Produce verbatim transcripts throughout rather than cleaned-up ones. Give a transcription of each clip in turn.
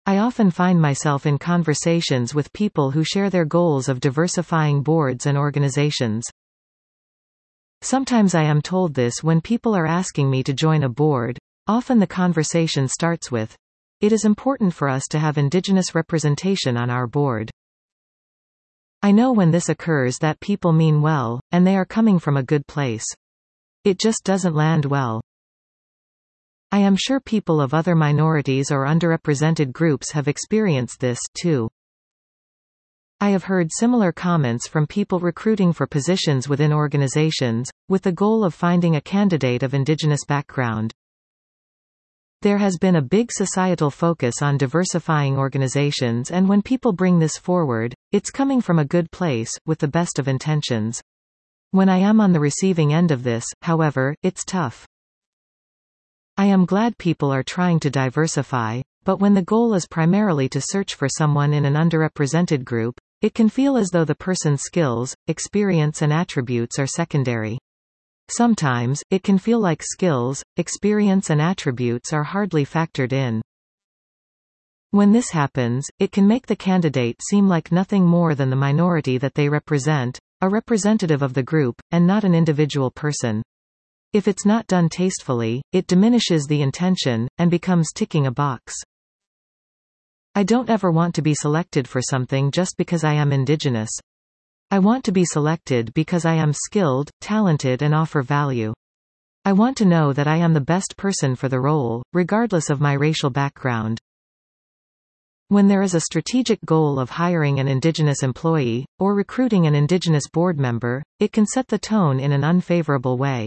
I often find myself in conversations with people who share their goals of diversifying boards and organizations. Sometimes I am told this when people are asking me to join a board. Often the conversation starts with, "It is important for us to have Indigenous representation on our board." I know when this occurs that people mean well, and they are coming from a good place. It just doesn't land well. I am sure people of other minorities or underrepresented groups have experienced this, too. I have heard similar comments from people recruiting for positions within organizations, with the goal of finding a candidate of Indigenous background. There has been a big societal focus on diversifying organizations, and when people bring this forward, it's coming from a good place, with the best of intentions. When I am on the receiving end of this, however, it's tough. I am glad people are trying to diversify, but when the goal is primarily to search for someone in an underrepresented group, it can feel as though the person's skills, experience and attributes are secondary. Sometimes, it can feel like skills, experience and attributes are hardly factored in. When this happens, it can make the candidate seem like nothing more than the minority that they represent, a representative of the group, and not an individual person. If it's not done tastefully, it diminishes the intention, and becomes ticking a box. I don't ever want to be selected for something just because I am Indigenous. I want to be selected because I am skilled, talented and offer value. I want to know that I am the best person for the role, regardless of my racial background. When there is a strategic goal of hiring an Indigenous employee, or recruiting an Indigenous board member, it can set the tone in an unfavorable way.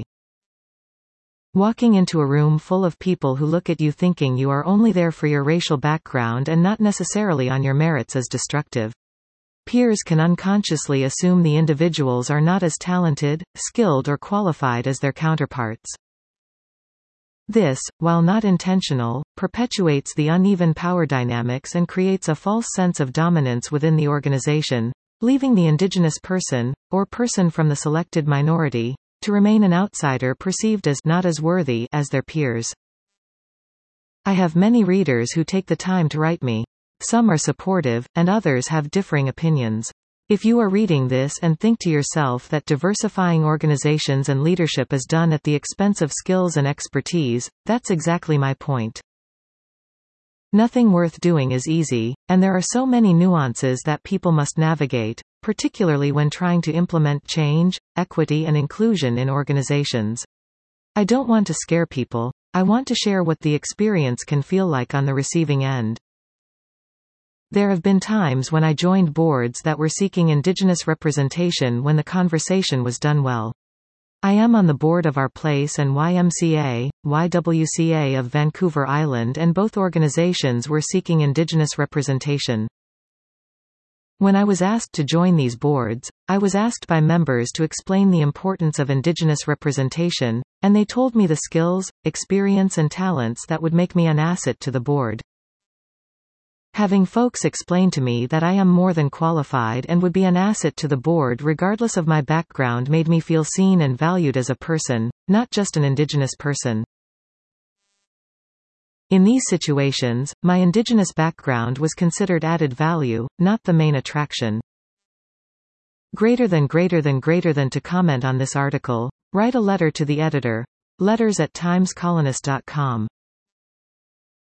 Walking into a room full of people who look at you thinking you are only there for your racial background and not necessarily on your merits is destructive. Peers can unconsciously assume the individuals are not as talented, skilled or qualified as their counterparts. This, while not intentional, perpetuates the uneven power dynamics and creates a false sense of dominance within the organization, leaving the Indigenous person, or person from the selected minority, to remain an outsider perceived as not as worthy as their peers. I have many readers who take the time to write me. Some are supportive, and others have differing opinions. If you are reading this and think to yourself that diversifying organizations and leadership is done at the expense of skills and expertise, that's exactly my point. Nothing worth doing is easy, and there are so many nuances that people must navigate, particularly when trying to implement change, equity and inclusion in organizations. I don't want to scare people. I want to share what the experience can feel like on the receiving end. There have been times when I joined boards that were seeking Indigenous representation when the conversation was done well. I am on the board of Our Place and Y M C A, Y W C A of Vancouver Island, and both organizations were seeking Indigenous representation. When I was asked to join these boards, I was asked by members to explain the importance of Indigenous representation, and they told me the skills, experience and talents that would make me an asset to the board. Having folks explain to me that I am more than qualified and would be an asset to the board regardless of my background made me feel seen and valued as a person, not just an Indigenous person. In these situations, my Indigenous background was considered added value, not the main attraction. Greater than greater than greater than to comment on this article, write a letter to the editor. Letters at times colonist dot com.